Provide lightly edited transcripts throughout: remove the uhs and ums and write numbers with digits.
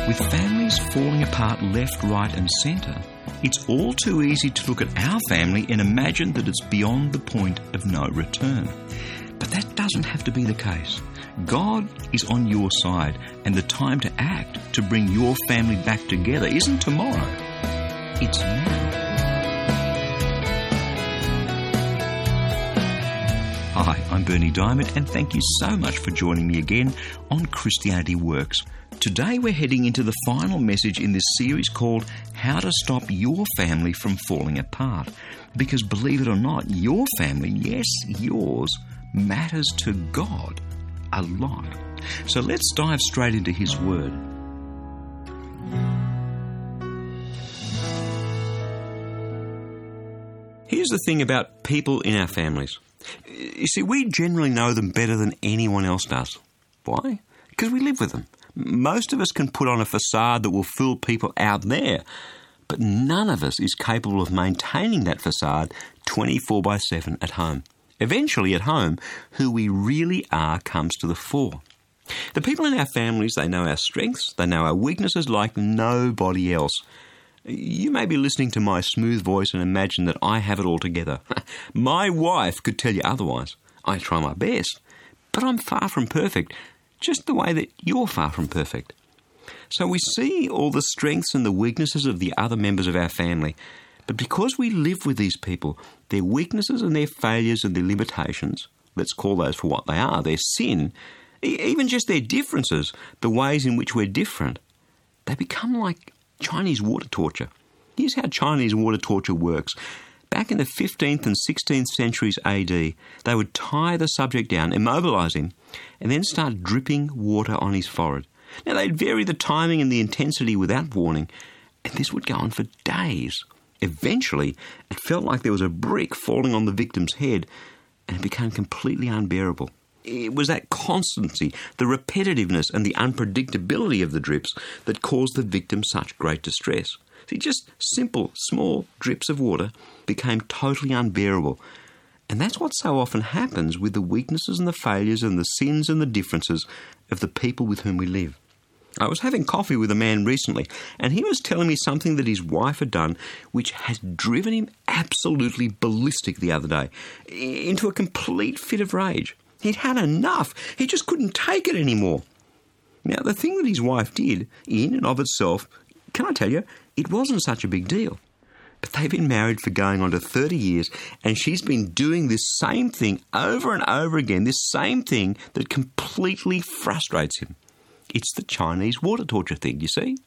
With families falling apart left, right and centre, it's all too easy to look at our family and imagine that it's beyond the point of no return. But that doesn't have to be the case. God is on your side, and the time to act to bring your family back together isn't tomorrow. It's now. Hi, I'm Bernie Diamond, and thank you so much for joining me again on Christianity Works. Today we're heading into the final message in this series called How to Stop Your Family from Falling Apart. Because believe it or not, your family, yes, yours, matters to God a lot. So let's dive straight into His Word. Here's the thing about people in our families. You see, we generally know them better than anyone else does. Why? Because we live with them. Most of us can put on a facade that will fool people out there, but none of us is capable of maintaining that facade 24/7 at home. Eventually, at home, who we really are comes to the fore. The people in our families, they know our strengths, they know our weaknesses like nobody else. You may be listening to my smooth voice and imagine that I have it all together. My wife could tell you otherwise. I try my best, but I'm far from perfect, just the way that you're far from perfect. So we see all the strengths and the weaknesses of the other members of our family, but because we live with these people, their weaknesses and their failures and their limitations, let's call those for what they are, their sin, even just their differences, the ways in which we're different, they become like Chinese water torture. Here's how Chinese water torture works. Back in the 15th and 16th centuries AD, they would tie the subject down, immobilise him, and then start dripping water on his forehead. Now, they'd vary the timing and the intensity without warning, and this would go on for days. Eventually, it felt like there was a brick falling on the victim's head, and it became completely unbearable. It was that constancy, the repetitiveness and the unpredictability of the drips that caused the victim such great distress. See, just simple, small drips of water became totally unbearable. And that's what so often happens with the weaknesses and the failures and the sins and the differences of the people with whom we live. I was having coffee with a man recently, and he was telling me something that his wife had done which has driven him absolutely ballistic the other day, into a complete fit of rage. He'd had enough. He just couldn't take it anymore. Now, the thing that his wife did, in and of itself, can I tell you, it wasn't such a big deal. But they've been married for going on to 30 years, and she's been doing this same thing over and over again, this same thing that completely frustrates him. It's the Chinese water torture thing, you see?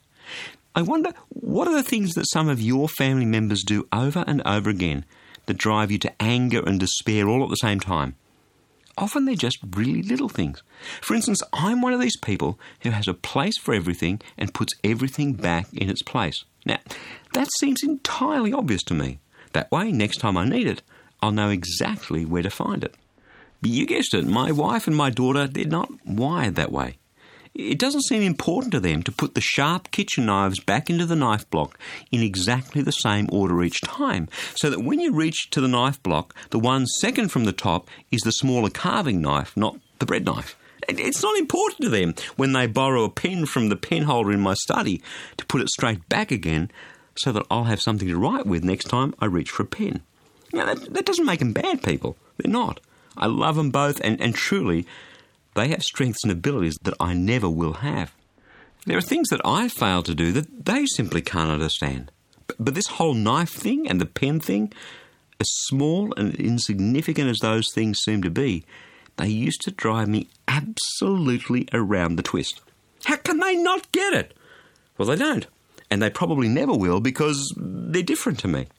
I wonder, what are the things that some of your family members do over and over again that drive you to anger and despair all at the same time? Often they're just really little things. For instance, I'm one of these people who has a place for everything and puts everything back in its place. Now, that seems entirely obvious to me. That way, next time I need it, I'll know exactly where to find it. You guessed it, my wife and my daughter, they're not wired that way. It doesn't seem important to them to put the sharp kitchen knives back into the knife block in exactly the same order each time, so that when you reach to the knife block, the one second from the top is the smaller carving knife, not the bread knife. It's not important to them when they borrow a pen from the pen holder in my study to put it straight back again so that I'll have something to write with next time I reach for a pen. Now, that doesn't make them bad people. They're not. I love them both, and truly, they have strengths and abilities that I never will have. There are things that I fail to do that they simply can't understand. But this whole knife thing and the pen thing, as small and insignificant as those things seem to be, they used to drive me absolutely around the twist. How can they not get it? Well, they don't. And they probably never will because they're different to me.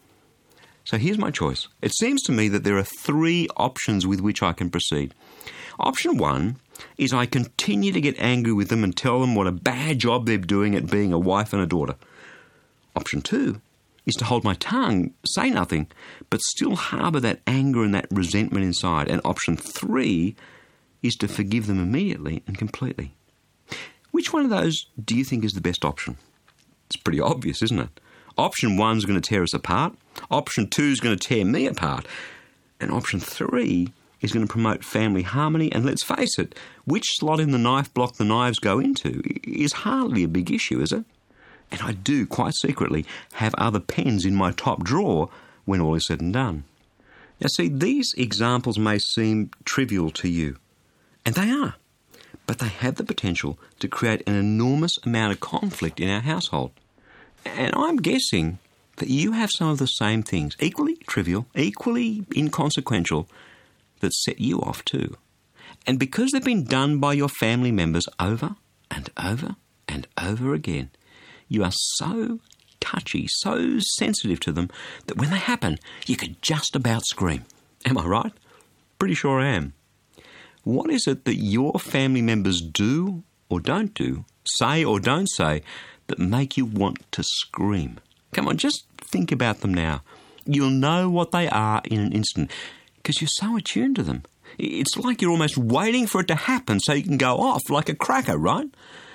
So here's my choice. It seems to me that there are three options with which I can proceed. Option one is I continue to get angry with them and tell them what a bad job they're doing at being a wife and a daughter. Option two is to hold my tongue, say nothing, but still harbour that anger and that resentment inside. And option three is to forgive them immediately and completely. Which one of those do you think is the best option? It's pretty obvious, isn't it? Option one is going to tear us apart. Option two is going to tear me apart. And option three is going to promote family harmony, and let's face it, which slot in the knife block the knives go into is hardly a big issue, is it? And I do, quite secretly, have other pens in my top drawer when all is said and done. Now see, these examples may seem trivial to you, and they are, but they have the potential to create an enormous amount of conflict in our household. And I'm guessing that you have some of the same things, equally trivial, equally inconsequential, that set you off too. And because they've been done by your family members over and over and over again, you are so touchy, so sensitive to them, that when they happen, you could just about scream. Am I right? Pretty sure I am. What is it that your family members do or don't do, say or don't say, that make you want to scream? Come on, just think about them now. You'll know what they are in an instant because you're so attuned to them. It's like you're almost waiting for it to happen so you can go off like a cracker, right?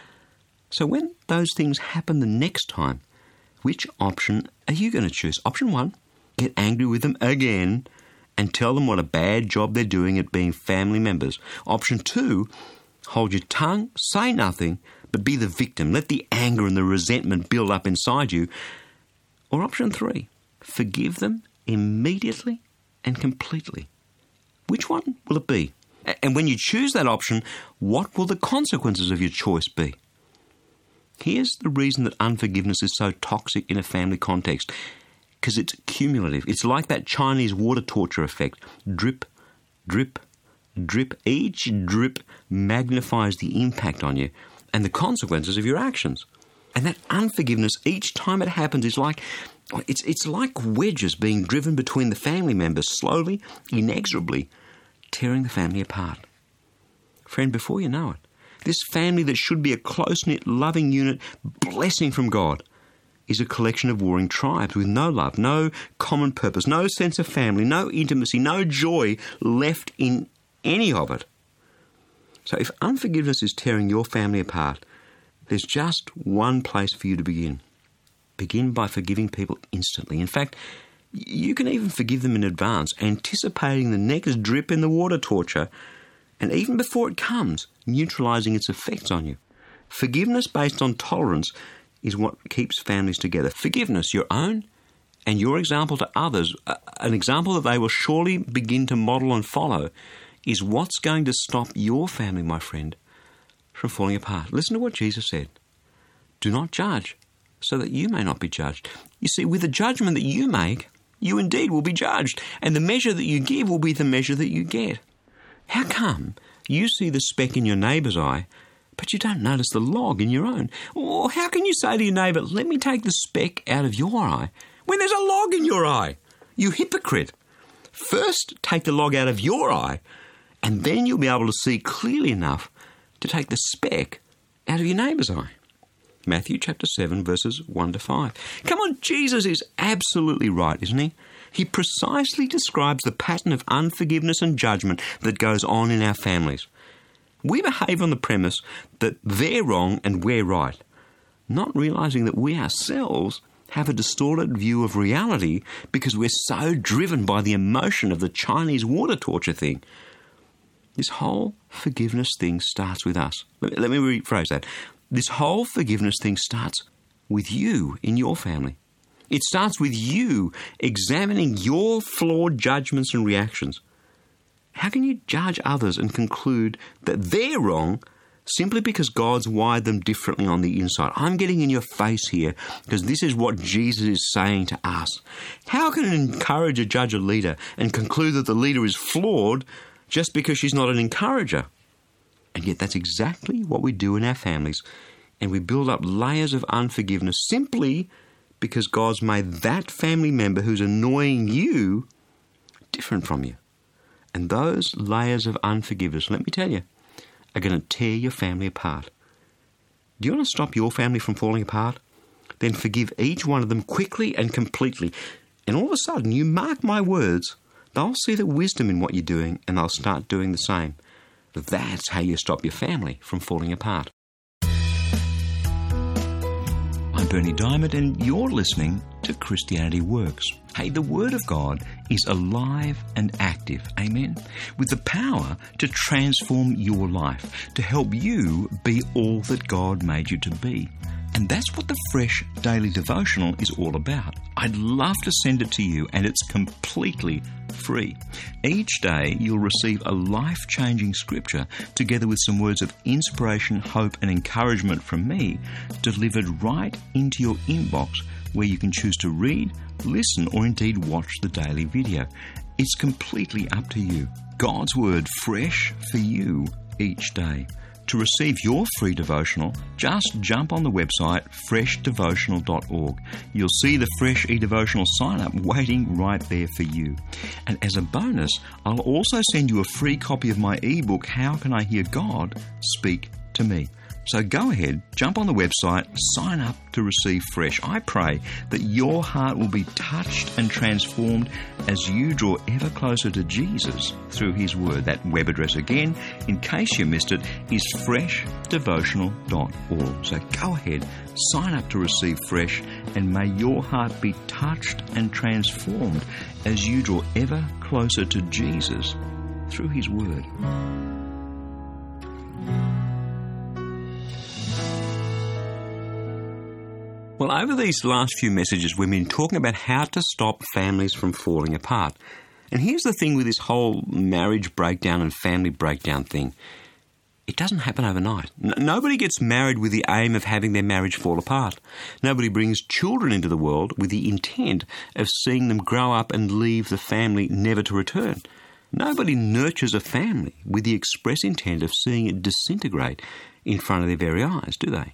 So when those things happen the next time, which option are you going to choose? Option 1, get angry with them again and tell them what a bad job they're doing at being family members. Option 2, hold your tongue, say nothing, but be the victim. Let the anger and the resentment build up inside you. Or option 3, forgive them immediately and completely. Which one will it be? And when you choose that option, what will the consequences of your choice be? Here's the reason that unforgiveness is so toxic in a family context. Because it's cumulative. It's like that Chinese water torture effect. Drip, drip, drip. Each drip magnifies the impact on you and the consequences of your actions. And that unforgiveness, each time it happens, is like it's like wedges being driven between the family members, slowly, inexorably, tearing the family apart. Friend, before you know it, this family that should be a close-knit, loving unit, blessing from God, is a collection of warring tribes with no love, no common purpose, no sense of family, no intimacy, no joy left in any of it. So if unforgiveness is tearing your family apart, there's just one place for you to begin. Begin by forgiving people instantly. In fact, you can even forgive them in advance, anticipating the next drip in the water torture, and even before it comes, neutralising its effects on you. Forgiveness based on tolerance is what keeps families together. Forgiveness, your own and your example to others, an example that they will surely begin to model and follow, is what's going to stop your family, my friend, from falling apart. Listen to what Jesus said. Do not judge, so that you may not be judged. You see, with the judgment that you make, you indeed will be judged, and the measure that you give will be the measure that you get. How come you see the speck in your neighbour's eye, but you don't notice the log in your own? Or how can you say to your neighbour, let me take the speck out of your eye, when there's a log in your eye? You hypocrite. First, take the log out of your eye, and then you'll be able to see clearly enough to take the speck out of your neighbour's eye. Matthew chapter 7, verses 1 to 5. Come on, Jesus is absolutely right, isn't he? He precisely describes the pattern of unforgiveness and judgment that goes on in our families. We behave on the premise that they're wrong and we're right, not realising that we ourselves have a distorted view of reality because we're so driven by the emotion of the Chinese water torture thing. This whole forgiveness thing starts with us. Let me rephrase that. This whole forgiveness thing starts with you in your family. It starts with you examining your flawed judgments and reactions. How can you judge others and conclude that they're wrong simply because God's wired them differently on the inside? I'm getting in your face here because this is what Jesus is saying to us. How can an encourager judge a leader and conclude that the leader is flawed just because she's not an encourager? And yet that's exactly what we do in our families. And we build up layers of unforgiveness simply because God's made that family member who's annoying you different from you. And those layers of unforgiveness, let me tell you, are going to tear your family apart. Do you want to stop your family from falling apart? Then forgive each one of them quickly and completely. And all of a sudden, you mark my words, they'll see the wisdom in what you're doing and they'll start doing the same. That's how you stop your family from falling apart. I'm Bernie Diamond, and you're listening to Christianity works. Hey, the Word of God is alive and active, amen? With the power to transform your life, to help you be all that God made you to be. And that's what the Fresh Daily Devotional is all about. I'd love to send it to you, and it's completely free. Each day you'll receive a life-changing scripture together with some words of inspiration, hope and encouragement from me, delivered right into your inbox, where you can choose to read, listen or indeed watch the daily video. It's completely up to you. God's Word fresh for you each day. To receive your free devotional, just jump on the website freshdevotional.org. You'll see the Fresh eDevotional sign-up waiting right there for you. And as a bonus, I'll also send you a free copy of my ebook, How Can I Hear God Speak to Me? So go ahead, jump on the website, sign up to receive Fresh. I pray that your heart will be touched and transformed as you draw ever closer to Jesus through His Word. That web address again, in case you missed it, is freshdevotional.org. So go ahead, sign up to receive Fresh, and may your heart be touched and transformed as you draw ever closer to Jesus through His Word. Well, over these last few messages, we've been talking about how to stop families from falling apart. And here's the thing with this whole marriage breakdown and family breakdown thing. It doesn't happen overnight. Nobody gets married with the aim of having their marriage fall apart. Nobody brings children into the world with the intent of seeing them grow up and leave the family never to return. Nobody nurtures a family with the express intent of seeing it disintegrate in front of their very eyes, do they?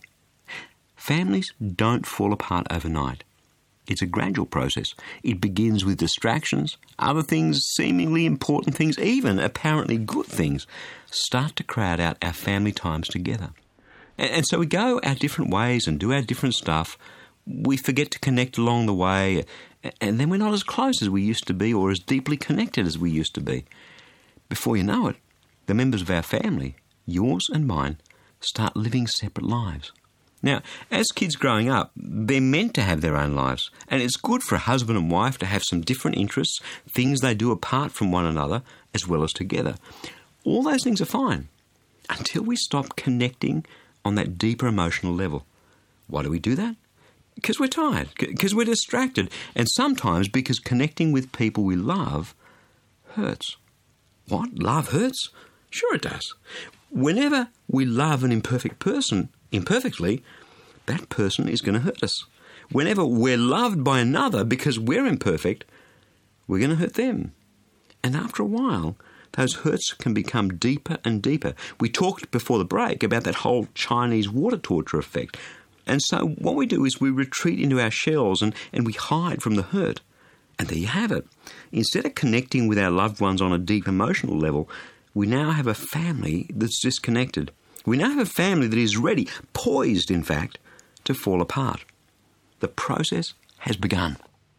Families don't fall apart overnight. It's a gradual process. It begins with distractions. Other things, seemingly important things, even apparently good things, start to crowd out our family times together. And so we go our different ways and do our different stuff. We forget to connect along the way, and then we're not as close as we used to be or as deeply connected as we used to be. Before you know it, the members of our family, yours and mine, start living separate lives. Now, as kids growing up, they're meant to have their own lives, and it's good for a husband and wife to have some different interests, things they do apart from one another as well as together. All those things are fine until we stop connecting on that deeper emotional level. Why do we do that? Because we're tired, because we're distracted, and sometimes because connecting with people we love hurts. What? Love hurts? Sure it does. Whenever we love an imperfect person imperfectly, that person is going to hurt us. Whenever we're loved by another because we're imperfect, we're going to hurt them. And after a while, those hurts can become deeper and deeper. We talked before the break about that whole Chinese water torture effect. And so what we do is we retreat into our shells and we hide from the hurt. And there you have it. Instead of connecting with our loved ones on a deep emotional level, we now have a family that's disconnected. We now have a family that is ready, poised, in fact, to fall apart. The process has begun.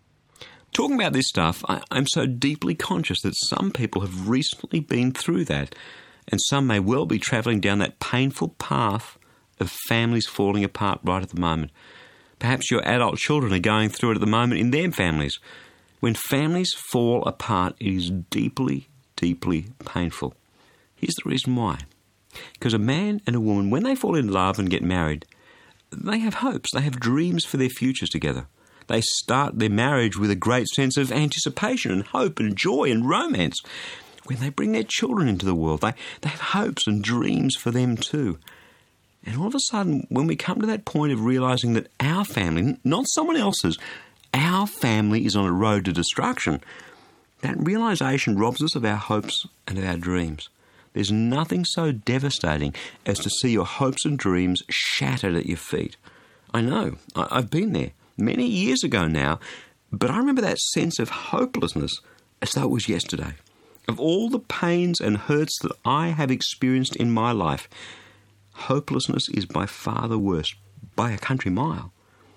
Talking about this stuff, I'm so deeply conscious that some people have recently been through that, and some may well be travelling down that painful path of families falling apart right at the moment. Perhaps your adult children are going through it at the moment in their families. When families fall apart, it is deeply, deeply painful. Here's the reason why. Because a man and a woman, when they fall in love and get married, they have hopes, they have dreams for their futures together. They start their marriage with a great sense of anticipation and hope and joy and romance. When they bring their children into the world, they have hopes and dreams for them too. And all of a sudden, when we come to that point of realising that our family, not someone else's, our family is on a road to destruction, that realisation robs us of our hopes and of our dreams. There's nothing so devastating as to see your hopes and dreams shattered at your feet. I know, I've been there many years ago now, but I remember that sense of hopelessness as though it was yesterday. Of all the pains and hurts that I have experienced in my life, hopelessness is by far the worst, by a country mile.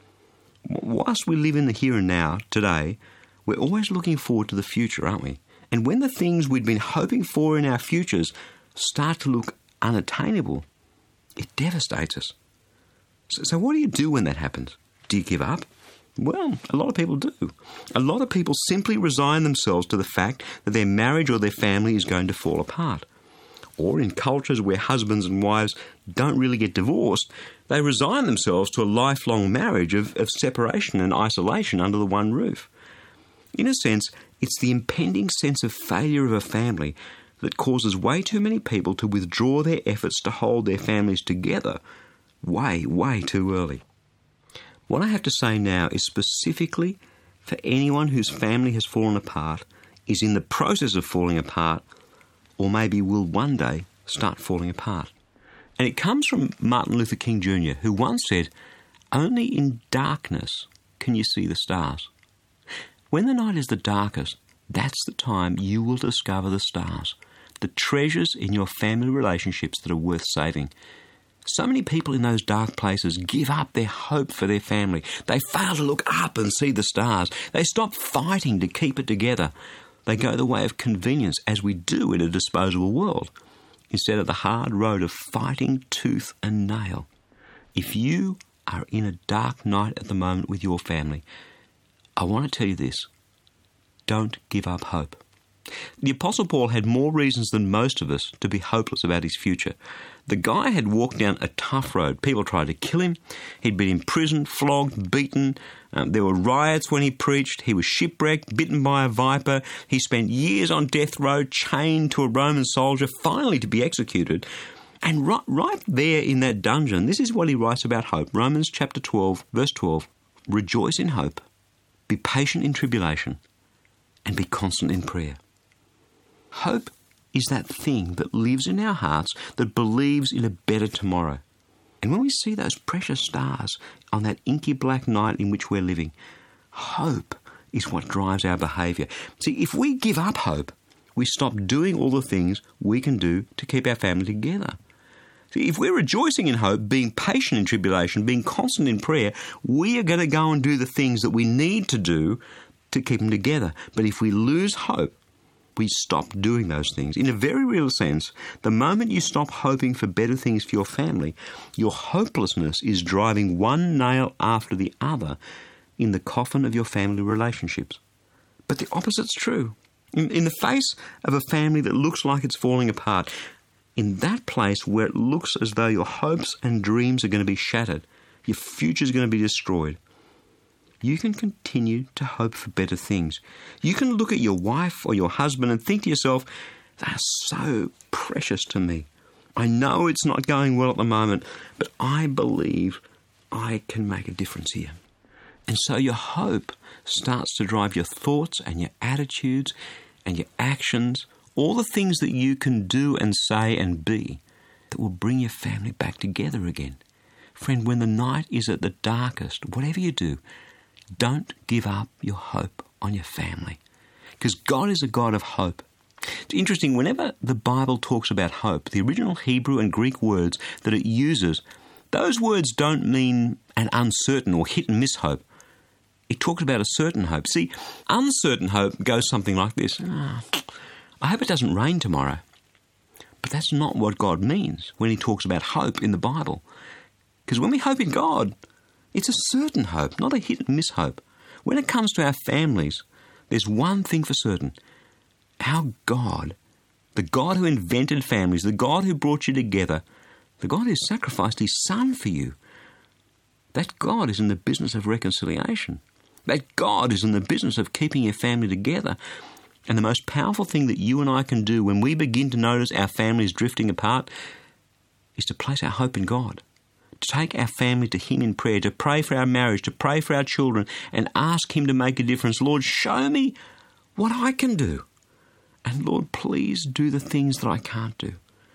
Whilst we live in the here and now, today, we're always looking forward to the future, aren't we? And when the things we'd been hoping for in our futures start to look unattainable, it devastates us. So what do you do when that happens? Do you give up? Well, a lot of people do. A lot of people simply resign themselves to the fact that their marriage or their family is going to fall apart. Or in cultures where husbands and wives don't really get divorced, they resign themselves to a lifelong marriage of separation and isolation under the one roof. In a sense, it's the impending sense of failure of a family that causes way too many people to withdraw their efforts to hold their families together way, way too early. What I have to say now is specifically for anyone whose family has fallen apart, is in the process of falling apart, or maybe will one day start falling apart. And it comes from Martin Luther King Jr., who once said, "Only in darkness can you see the stars." When the night is the darkest, that's the time you will discover the stars, the treasures in your family relationships that are worth saving. So many people in those dark places give up their hope for their family. They fail to look up and see the stars. They stop fighting to keep it together. They go the way of convenience, as we do in a disposable world, instead of the hard road of fighting tooth and nail. If you are in a dark night at the moment with your family, I want to tell you this: don't give up hope. The Apostle Paul had more reasons than most of us to be hopeless about his future. The guy had walked down a tough road. People tried to kill him. He'd been imprisoned, flogged, beaten. There were riots when he preached. He was shipwrecked, bitten by a viper. He spent years on death row, chained to a Roman soldier, finally to be executed. And right there in that dungeon, this is what he writes about hope. Romans chapter 12, verse 12. Rejoice in hope, be patient in tribulation, and be constant in prayer. Hope is that thing that lives in our hearts, that believes in a better tomorrow. And when we see those precious stars on that inky black night in which we're living, hope is what drives our behaviour. See, if we give up hope, we stop doing all the things we can do to keep our family together. See, if we're rejoicing in hope, being patient in tribulation, being constant in prayer, we are going to go and do the things that we need to do to keep them together. But if we lose hope, we stop doing those things. In a very real sense, the moment you stop hoping for better things for your family, your hopelessness is driving one nail after the other in the coffin of your family relationships. But the opposite's true. In the face of a family that looks like it's falling apart, in that place where it looks as though your hopes and dreams are going to be shattered, your future's going to be destroyed, you can continue to hope for better things. You can look at your wife or your husband and think to yourself, they're so precious to me. I know it's not going well at the moment, but I believe I can make a difference here. And so your hope starts to drive your thoughts and your attitudes and your actions, all the things that you can do and say and be that will bring your family back together again. Friend, when the night is at the darkest, whatever you do, don't give up your hope on your family, because God is a God of hope. It's interesting, whenever the Bible talks about hope, the original Hebrew and Greek words that it uses, those words don't mean an uncertain or hit and miss hope. It talks about a certain hope. See, uncertain hope goes something like this. I hope it doesn't rain tomorrow. But that's not what God means when he talks about hope in the Bible. Because when we hope in God, it's a certain hope, not a hit-and-miss hope. When it comes to our families, there's one thing for certain. Our God, the God who invented families, the God who brought you together, the God who sacrificed his Son for you, that God is in the business of reconciliation. That God is in the business of keeping your family together. And the most powerful thing that you and I can do when we begin to notice our families drifting apart is to place our hope in God. To take our family to him in prayer, to pray for our marriage, to pray for our children, and ask him to make a difference. Lord, show me what I can do. And Lord, please do the things that I can't do.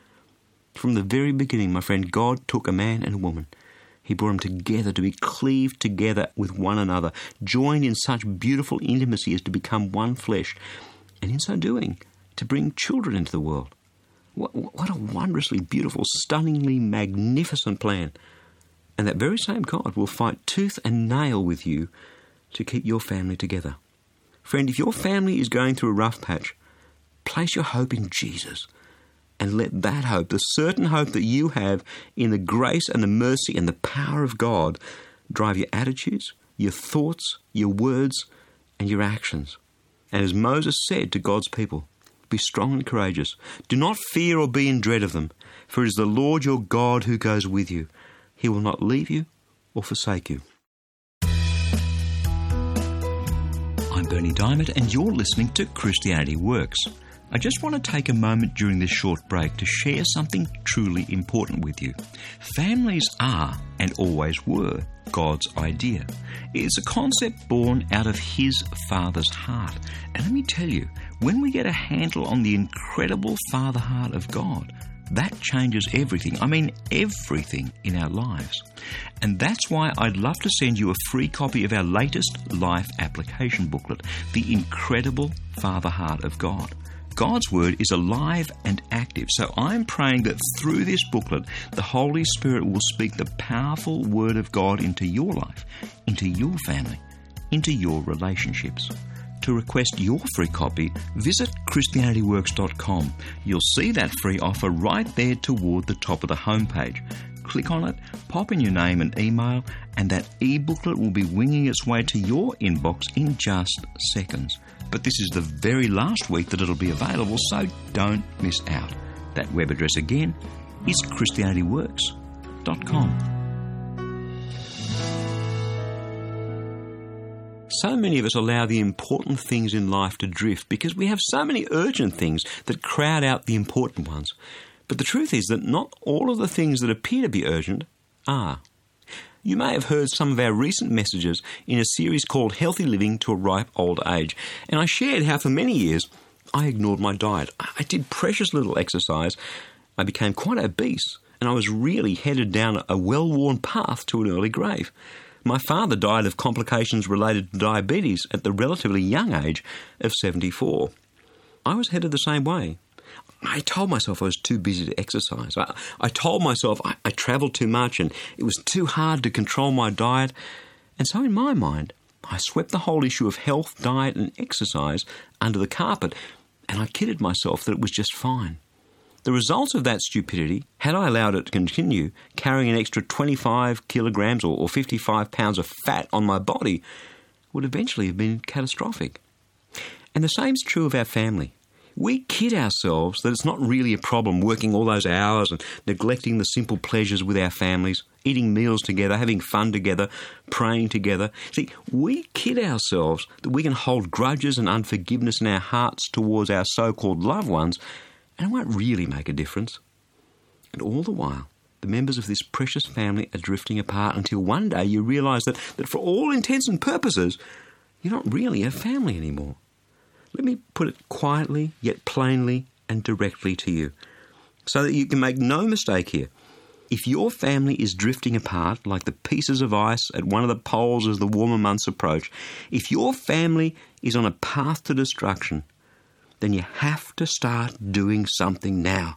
From the very beginning, my friend, God took a man and a woman. He brought them together to be cleaved together with one another, joined in such beautiful intimacy as to become one flesh, and in so doing, to bring children into the world. What a wondrously beautiful, stunningly magnificent plan. And that very same God will fight tooth and nail with you to keep your family together. Friend, if your family is going through a rough patch, place your hope in Jesus and let that hope, the certain hope that you have in the grace and the mercy and the power of God, drive your attitudes, your thoughts, your words, and your actions. And as Moses said to God's people, be strong and courageous. Do not fear or be in dread of them, for it is the Lord your God who goes with you. He will not leave you or forsake you. I'm Bernie Diamond, and you're listening to Christianity Works. I just want to take a moment during this short break to share something truly important with you. Families are, and always were, God's idea. It's a concept born out of His Father's heart. And let me tell you, when we get a handle on the incredible Father heart of God, that changes everything. I mean, everything in our lives. And that's why I'd love to send you a free copy of our latest life application booklet, The Incredible Father Heart of God. God's Word is alive and active, so I'm praying that through this booklet, the Holy Spirit will speak the powerful Word of God into your life, into your family, into your relationships. To request your free copy, visit ChristianityWorks.com. You'll see that free offer right there toward the top of the homepage. Click on it, pop in your name and email, and that e-booklet will be winging its way to your inbox in just seconds. But this is the very last week that it'll be available, so don't miss out. That web address again is ChristianityWorks.com. So many of us allow the important things in life to drift because we have so many urgent things that crowd out the important ones. But the truth is that not all of the things that appear to be urgent are. You may have heard some of our recent messages in a series called Healthy Living to a Ripe Old Age, and I shared how for many years I ignored my diet. I did precious little exercise, I became quite obese, and I was really headed down a well-worn path to an early grave. My father died of complications related to diabetes at the relatively young age of 74. I was headed the same way. I told myself I was too busy to exercise. I told myself I travelled too much and it was too hard to control my diet. And so in my mind, I swept the whole issue of health, diet and exercise under the carpet, and I kidded myself that it was just fine. The results of that stupidity, had I allowed it to continue, carrying an extra 25 kilograms or 55 pounds of fat on my body, would eventually have been catastrophic. And the same is true of our family. We kid ourselves that it's not really a problem working all those hours and neglecting the simple pleasures with our families, eating meals together, having fun together, praying together. See, we kid ourselves that we can hold grudges and unforgiveness in our hearts towards our so-called loved ones, and it won't really make a difference. And all the while, the members of this precious family are drifting apart until one day you realise that for all intents and purposes, you're not really a family anymore. Let me put it quietly, yet plainly and directly to you, so that you can make no mistake here. If your family is drifting apart like the pieces of ice at one of the poles as the warmer months approach, if your family is on a path to destruction, then you have to start doing something now.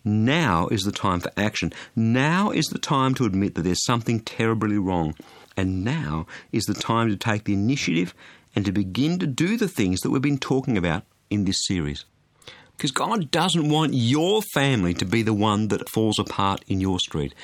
Now is the time for action. Now is the time to admit that there's something terribly wrong. And now is the time to take the initiative and to begin to do the things that we've been talking about in this series. Because God doesn't want your family to be the one that falls apart in your street.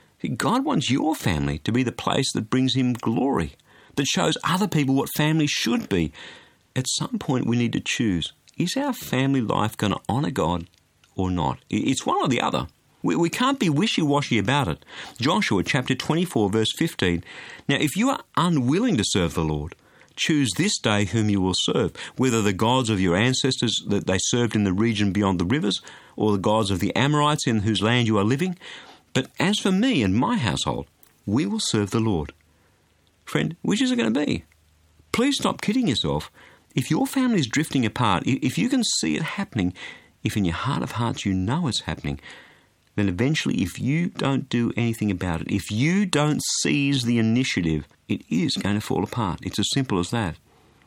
God wants your family to be the place that brings Him glory, that shows other people what family should be. At some point we need to choose, is our family life going to honour God or not? It's one or the other. We can't be wishy-washy about it. Joshua chapter 24 verse 15. Now if you are unwilling to serve the Lord, choose this day whom you will serve, whether the gods of your ancestors that they served in the region beyond the rivers, or the gods of the Amorites in whose land you are living. But as for me and my household, we will serve the Lord. Friend, which is it going to be? Please stop kidding yourself. If your family is drifting apart, if you can see it happening, if in your heart of hearts you know it's happening, then eventually if you don't do anything about it, if you don't seize the initiative, it is going to fall apart. It's as simple as that.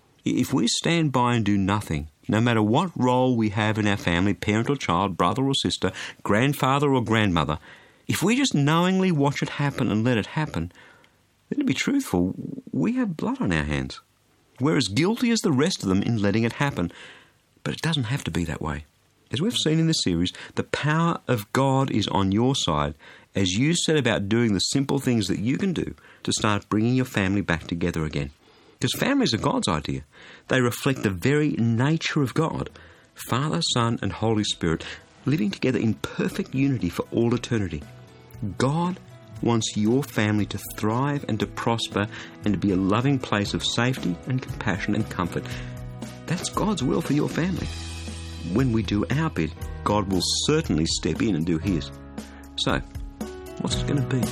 If we stand by and do nothing, no matter what role we have in our family, parent or child, brother or sister, grandfather or grandmother, if we just knowingly watch it happen and let it happen, then to be truthful, we have blood on our hands. We're as guilty as the rest of them in letting it happen. But it doesn't have to be that way. As we've seen in this series, the power of God is on your side, as you set about doing the simple things that you can do to start bringing your family back together again. Because families are God's idea. They reflect the very nature of God, Father, Son, and Holy Spirit, living together in perfect unity for all eternity. God wants your family to thrive and to prosper and to be a loving place of safety and compassion and comfort. That's God's will for your family. When we do our bit, God will certainly step in and do His. So, what's it going to be?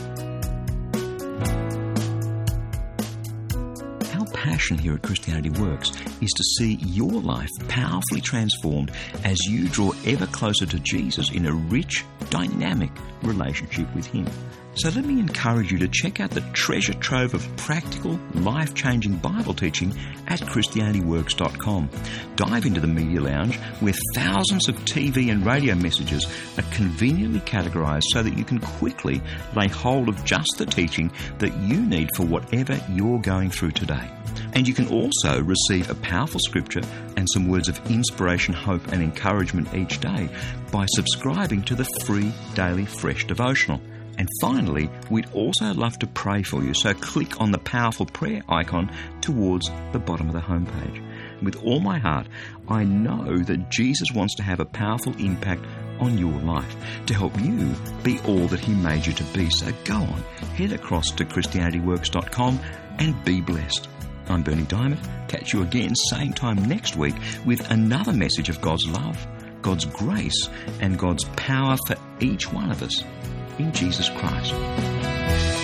Our passion here at Christianity Works is to see your life powerfully transformed as you draw ever closer to Jesus in a rich, dynamic relationship with Him. So let me encourage you to check out the treasure trove of practical, life-changing Bible teaching at ChristianityWorks.com. Dive into the Media Lounge, where thousands of TV and radio messages are conveniently categorized so that you can quickly lay hold of just the teaching that you need for whatever you're going through today. And you can also receive a powerful scripture and some words of inspiration, hope and encouragement each day by subscribing to the free Daily Fresh Devotional. And finally, we'd also love to pray for you, so click on the powerful prayer icon towards the bottom of the homepage. With all my heart, I know that Jesus wants to have a powerful impact on your life to help you be all that He made you to be. So go on, head across to ChristianityWorks.com and be blessed. I'm Bernie Diamond. Catch you again same time next week with another message of God's love, God's grace, and God's power for each one of us in Jesus Christ.